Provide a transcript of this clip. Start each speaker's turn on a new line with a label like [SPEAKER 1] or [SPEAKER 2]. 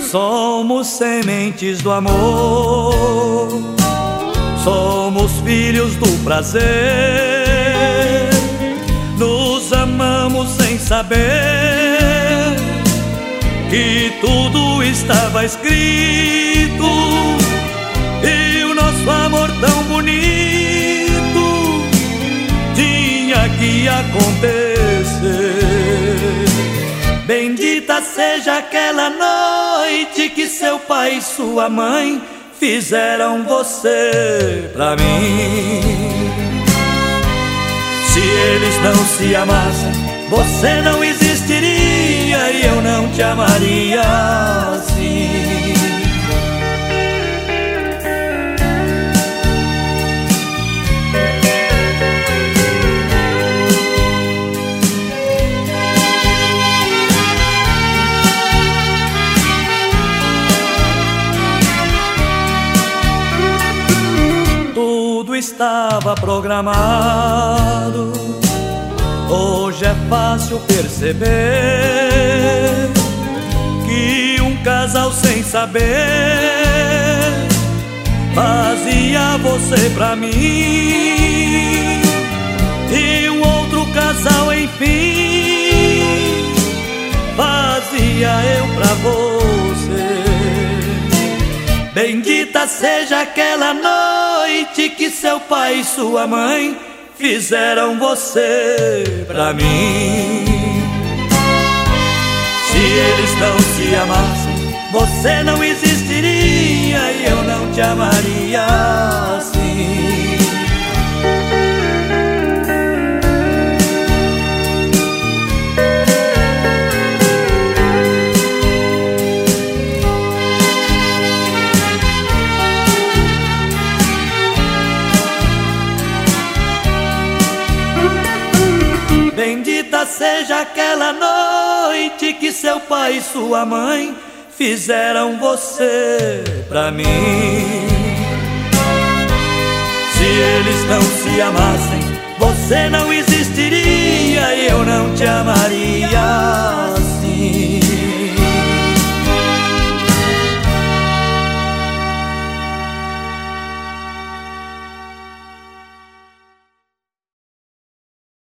[SPEAKER 1] Somos sementes do amor, somos filhos do prazer. Nos amamos sem saber que tudo estava escrito, e o nosso amor tão bonito tinha que acontecer. Bendita seja aquela noite que seu pai e sua mãe fizeram você pra mim. Se eles não se amassem, você não existiria e eu não te amaria assim. Estava programado. Hoje é fácil perceber que um casal sem saber fazia você pra mim, e um outro casal enfim fazia eu pra você. Bendita seja aquela noite que seu pai e sua mãe fizeram você pra mim. Se eles não se amassem, você não existiria e eu não te amaria assim. Bendita seja aquela noite que seu pai e sua mãe fizeram você pra mim. Se eles não se amassem, você não existiria